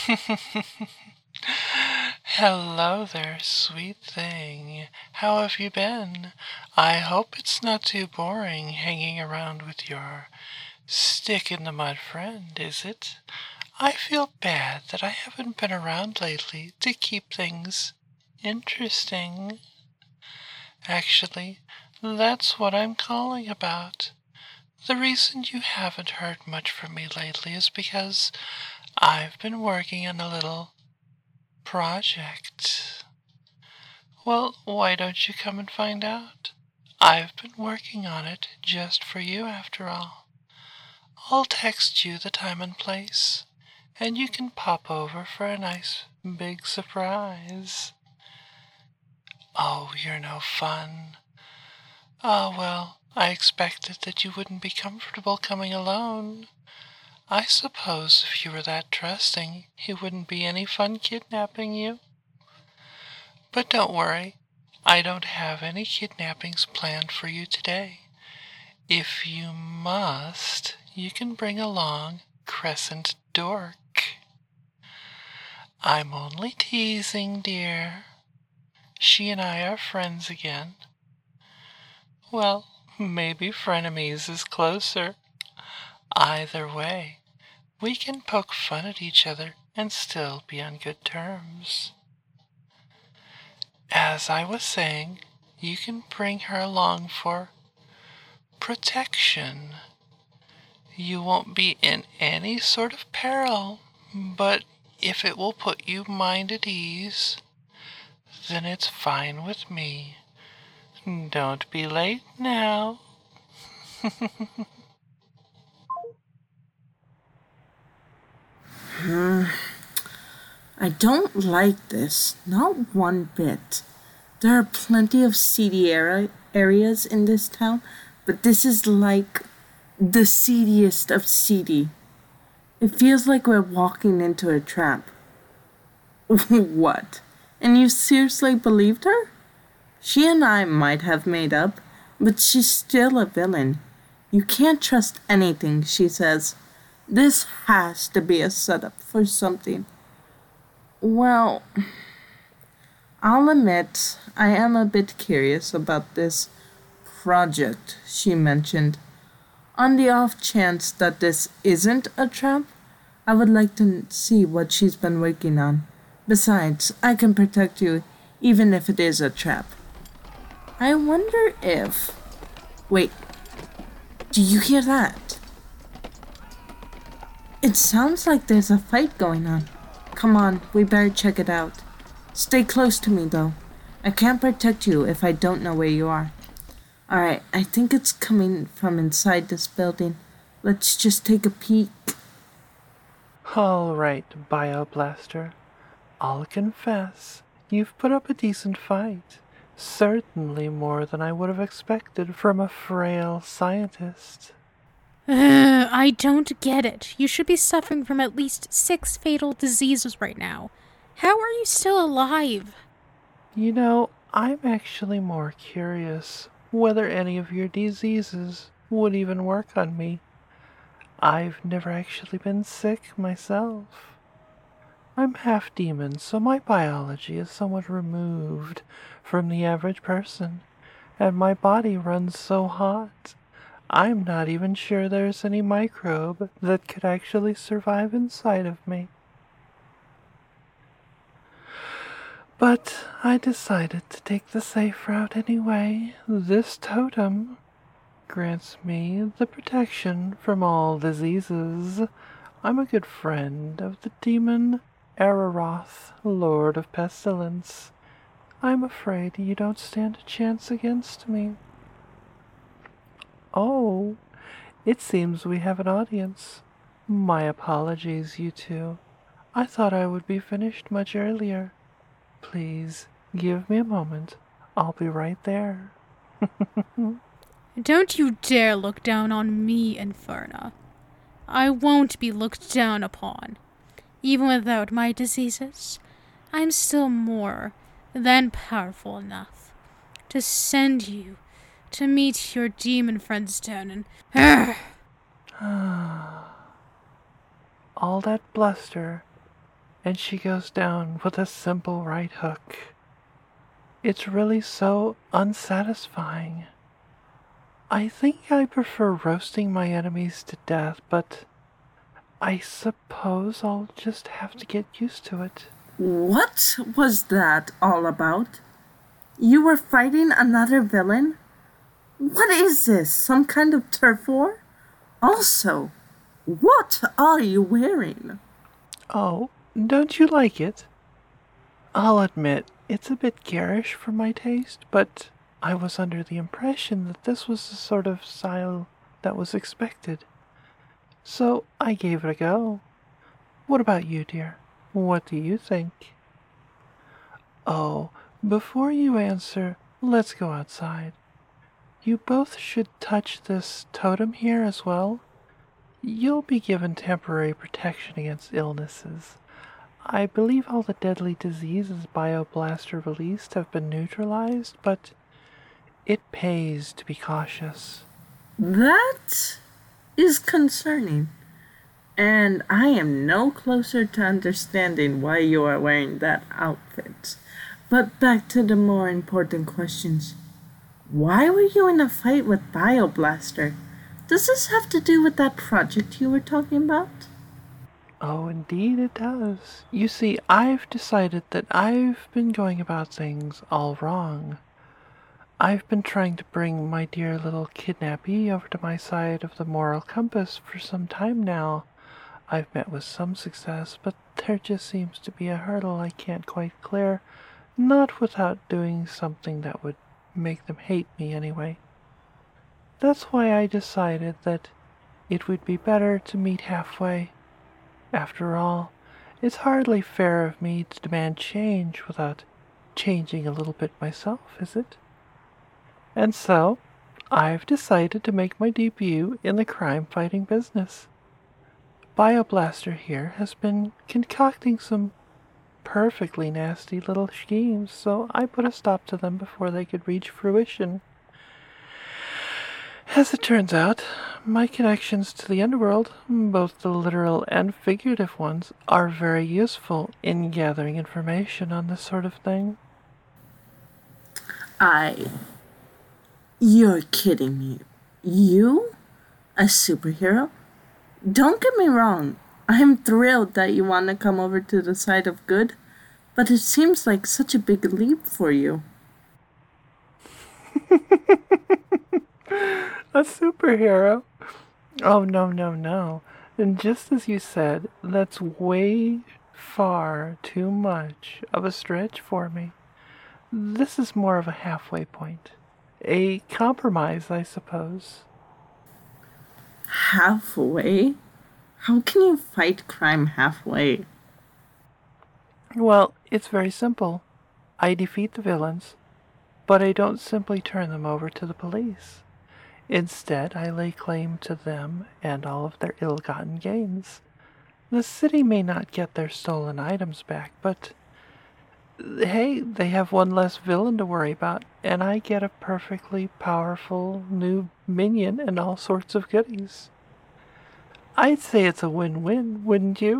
Hello there, sweet thing. How have you been? I hope it's not too boring hanging around with your stick in the mud friend, is it? I feel bad that I haven't been around lately to keep things interesting. Actually, that's what I'm calling about. The reason you haven't heard much from me lately is because I've been working on a little project. Well, why don't you come and find out? I've been working on it just for you after all. I'll text you the time and place, and you can pop over for a nice big surprise. Oh, you're no fun. Oh, well, I expected that you wouldn't be comfortable coming alone. I suppose if you were that trusting, it wouldn't be any fun kidnapping you. But don't worry, I don't have any kidnappings planned for you today. If you must, you can bring along Crescent Dork. I'm only teasing, dear. She and I are friends again. Well, maybe frenemies is closer. Either way, we can poke fun at each other and still be on good terms. As I was saying, you can bring her along for protection. You won't be in any sort of peril, but if it will put you mind at ease, then it's fine with me. Don't be late now. I don't like this, not one bit. There are plenty of seedy areas in this town, but this is like the seediest of seedy. It feels like we're walking into a trap. What? And you seriously believed her? She and I might have made up, but she's still a villain. You can't trust anything she says. This has to be a setup for something. Well, I'll admit I am a bit curious about this project she mentioned. On the off chance that this isn't a trap, I would like to see what she's been working on. Besides, I can protect you even if it is a trap. I wonder if. Wait, do you hear that? It sounds like there's a fight going on. Come on, we better check it out. Stay close to me, though. I can't protect you if I don't know where you are. Alright, I think it's coming from inside this building. Let's just take a peek. All right, Bioblaster. I'll confess, you've put up a decent fight. Certainly more than I would have expected from a frail scientist. I don't get it. You should be suffering from at least 6 fatal diseases right now. How are you still alive? You know, I'm actually more curious whether any of your diseases would even work on me. I've never actually been sick myself. I'm half demon, so my biology is somewhat removed from the average person, and my body runs so hot. I'm not even sure there's any microbe that could actually survive inside of me. But I decided to take the safe route anyway. This totem grants me the protection from all diseases. I'm a good friend of the demon Araroth, Lord of Pestilence. I'm afraid you don't stand a chance against me. Oh, it seems we have an audience. My apologies, you two. I thought I would be finished much earlier. Please, give me a moment. I'll be right there. Don't you dare look down on me, Inferna. I won't be looked down upon. Even without my diseases, I'm still more than powerful enough to send you to meet your demon friends down and... All that bluster and she goes down with a simple right hook. It's really so unsatisfying. I think I prefer roasting my enemies to death, but I suppose I'll just have to get used to it. What was that all about? You were fighting another villain? What is this, some kind of turf war? Also, what are you wearing? Oh, don't you like it? I'll admit, it's a bit garish for my taste, but I was under the impression that this was the sort of style that was expected. So I gave it a go. What about you, dear? What do you think? Oh, before you answer, let's go outside. You both should touch this totem here as well. You'll be given temporary protection against illnesses. I believe all the deadly diseases Bioblaster released have been neutralized, but it pays to be cautious. That is concerning. And I am no closer to understanding why you are wearing that outfit. But back to the more important questions. Why were you in a fight with Bioblaster? Does this have to do with that project you were talking about? Oh, indeed it does. You see, I've decided that I've been going about things all wrong. I've been trying to bring my dear little kidnappee over to my side of the moral compass for some time now. I've met with some success, but there just seems to be a hurdle I can't quite clear, not without doing something that would make them hate me anyway. That's why I decided that it would be better to meet halfway. After all, it's hardly fair of me to demand change without changing a little bit myself, is it? And so, I've decided to make my debut in the crime-fighting business. Bioblaster here has been concocting some perfectly nasty little schemes, so I put a stop to them before they could reach fruition. As it turns out, my connections to the underworld, both the literal and figurative ones, are very useful in gathering information on this sort of thing. You're kidding me. You? A superhero? Don't get me wrong. I'm thrilled that you want to come over to the side of good, but it seems like such a big leap for you. A superhero? Oh, no. And just as you said, that's way far too much of a stretch for me. This is more of a halfway point. A compromise, I suppose. Halfway? How can you fight crime halfway? Well, it's very simple. I defeat the villains, but I don't simply turn them over to the police. Instead, I lay claim to them and all of their ill-gotten gains. The city may not get their stolen items back, but hey, they have one less villain to worry about, and I get a perfectly powerful new minion and all sorts of goodies. I'd say it's a win-win, wouldn't you?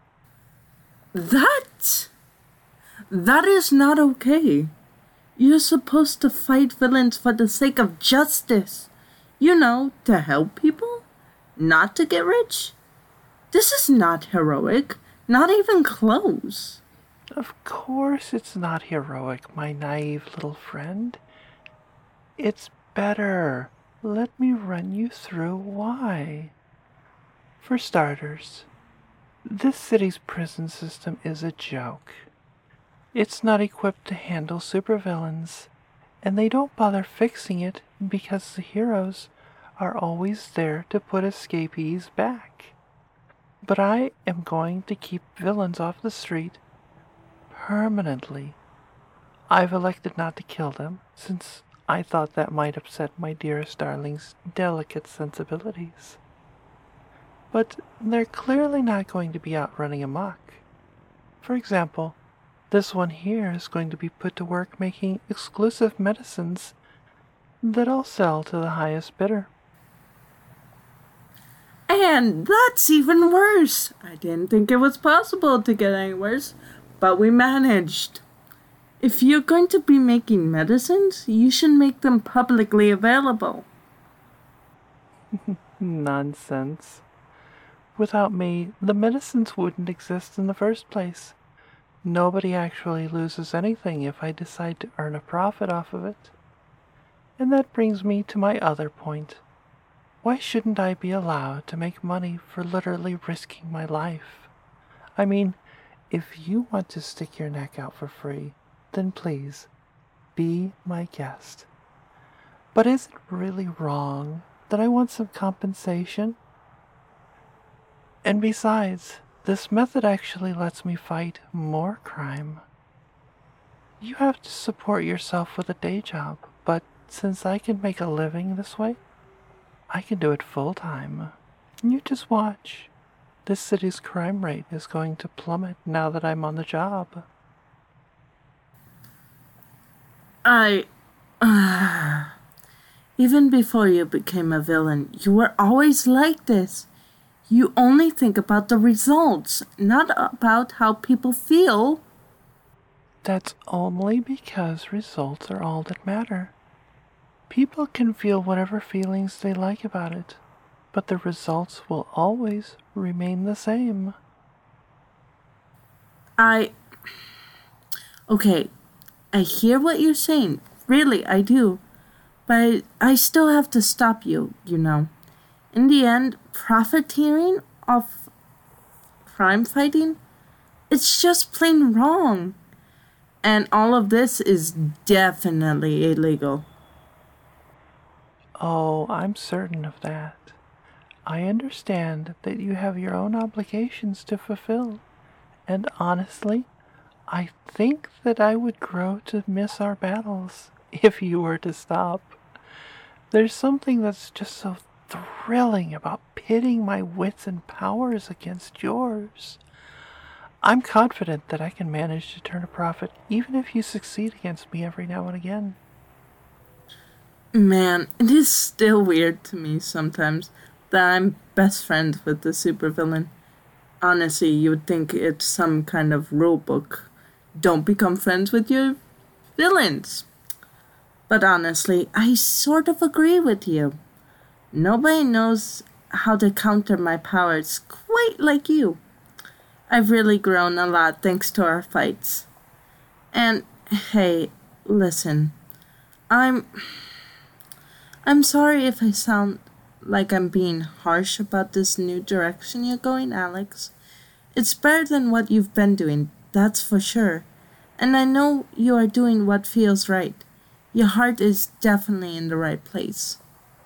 That is not okay. You're supposed to fight villains for the sake of justice. You know, to help people, not to get rich. This is not heroic, not even close. Of course it's not heroic, my naive little friend. It's better. Let me run you through why. For starters, this city's prison system is a joke. It's not equipped to handle supervillains, and they don't bother fixing it because the heroes are always there to put escapees back. But I am going to keep villains off the street permanently. I've elected not to kill them, since I thought that might upset my dearest darling's delicate sensibilities. But they're clearly not going to be out running amok. For example, this one here is going to be put to work making exclusive medicines that I'll sell to the highest bidder. And that's even worse. I didn't think it was possible to get any worse, but we managed. If you're going to be making medicines, you should make them publicly available. Nonsense. Without me, the medicines wouldn't exist in the first place. Nobody actually loses anything if I decide to earn a profit off of it. And that brings me to my other point. Why shouldn't I be allowed to make money for literally risking my life? I mean, if you want to stick your neck out for free, then please, be my guest. But is it really wrong that I want some compensation? And besides, this method actually lets me fight more crime. You have to support yourself with a day job, but since I can make a living this way, I can do it full time. You just watch. This city's crime rate is going to plummet now that I'm on the job. Even before you became a villain, you were always like this. You only think about the results, not about how people feel. That's only because results are all that matter. People can feel whatever feelings they like about it, but the results will always remain the same. Okay, I hear what you're saying. Really, I do. But I still have to stop you, you know. In the end, profiteering off crime fighting, it's just plain wrong. And all of this is definitely illegal. Oh, I'm certain of that. I understand that you have your own obligations to fulfill, and honestly, I think that I would grow to miss our battles if you were to stop. There's something that's just so thrilling about pitting my wits and powers against yours. I'm confident that I can manage to turn a profit even if you succeed against me every now and again. Man, it is still weird to me sometimes that I'm best friends with the supervillain. Honestly, you would think it's some kind of rule book. Don't become friends with your villains. But honestly, I sort of agree with you. Nobody knows how to counter my powers quite like you. I've really grown a lot thanks to our fights. And hey, listen, I'm sorry if I sound like I'm being harsh about this new direction you're going, Alex. It's better than what you've been doing, that's for sure. And I know you are doing what feels right. Your heart is definitely in the right place.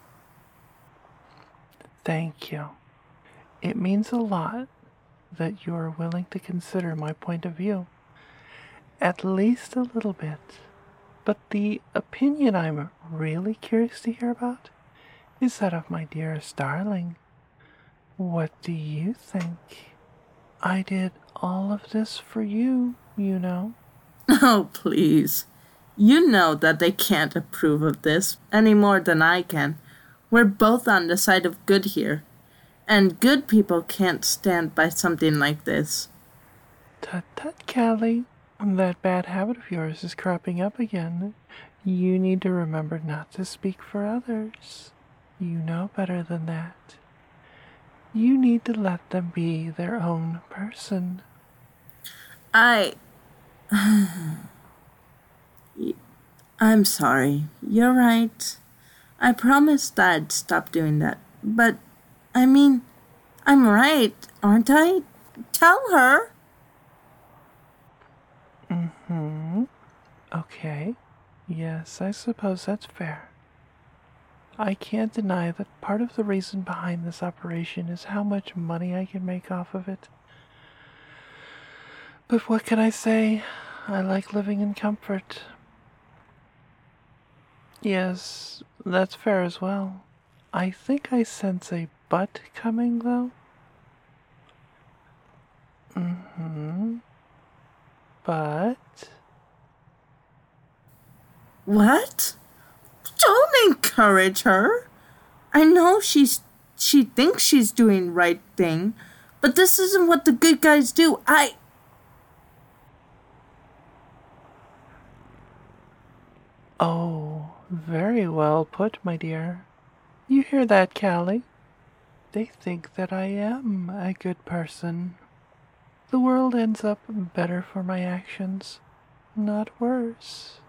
Thank you. It means a lot that you are willing to consider my point of view. At least a little bit. But the opinion I'm really curious to hear about is that of my dearest darling. What do you think? I did all of this for you, you know. Oh, please. You know that they can't approve of this any more than I can. We're both on the side of good here. And good people can't stand by something like this. Tut tut, Callie. That bad habit of yours is cropping up again. You need to remember not to speak for others. You know better than that. You need to let them be their own person. I'm sorry. You're right. I promised I'd stop doing that. But, I mean, I'm right, aren't I? Tell her. Okay. Yes, I suppose that's fair. I can't deny that part of the reason behind this operation is how much money I can make off of it. But what can I say? I like living in comfort. Yes, that's fair as well. I think I sense a but coming, though. But... What? Don't encourage her. I know she's she thinks she's doing the right thing, but this isn't what the good guys do. Oh, very well put, my dear. You hear that, Callie? They think that I am a good person. The world ends up better for my actions, not worse.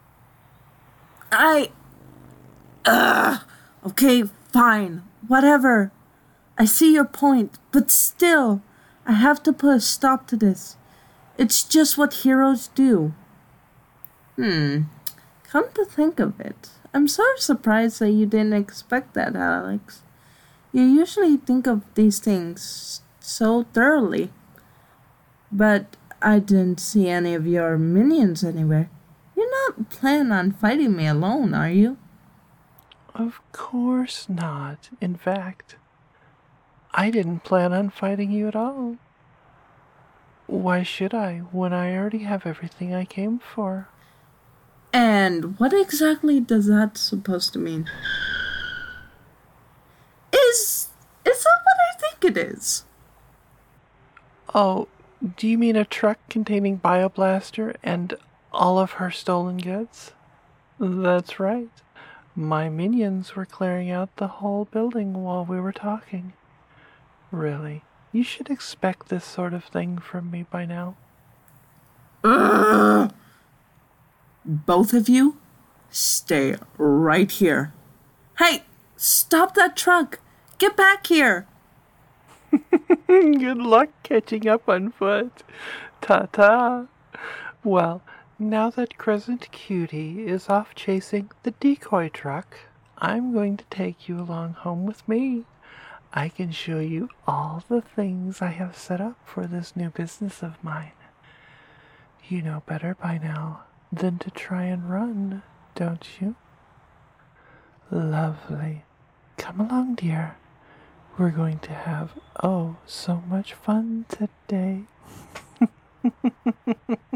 Okay, fine, whatever. I see your point, but still, I have to put a stop to this. It's just what heroes do. Come to think of it, I'm sort of surprised that you didn't expect that, Alex. You usually think of these things so thoroughly. But I didn't see any of your minions anywhere. You're not planning on fighting me alone, are you? Of course not. In fact, I didn't plan on fighting you at all. Why should I, when I already have everything I came for? And what exactly does that supposed to mean? Is that what I think it is? Oh, do you mean a truck containing Bioblaster and all of her stolen goods? That's right. My minions were clearing out the whole building while we were talking. Really, you should expect this sort of thing from me by now. Both of you, stay right here. Hey, stop that truck! Get back here! Good luck catching up on foot. Ta-ta. Well, now that Crescent Cutie is off chasing the decoy truck, I'm going to take you along home with me. I can show you all the things I have set up for this new business of mine. You know better by now than to try and run, don't you? Lovely. Come along, dear. We're going to have, so much fun today.